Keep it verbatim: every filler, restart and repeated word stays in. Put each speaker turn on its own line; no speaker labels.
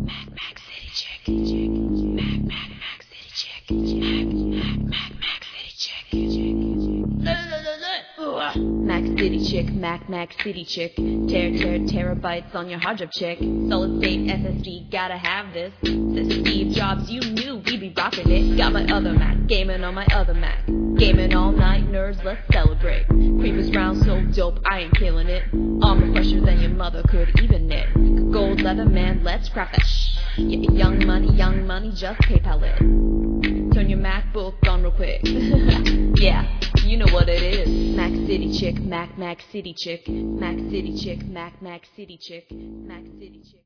Mac Mac City Chick. Mac Mac Mac City Chick. Mac Mac Mac Mac City Chick. Mac City Chick, Mac Mac City Chick. Tear, tear, terabytes on your hard drive, chick. Solid state S S D, gotta have this. Since Steve Jobs, you knew we'd be rocking it. Got my other Mac, gaming on my other Mac. Gaming all night, nerds, let's celebrate. Creepers round so dope, I ain't killing it. Armor fresher than your mother could even knit. Gold leather, man, let's craft that shh. Yeah, young money, young money, just PayPal it. Turn your MacBook on real quick. Yeah, you know what it is. Mac City Chick, Mac Mac City Chick. Mac City Chick, Mac Mac City Chick. Mac City Chick.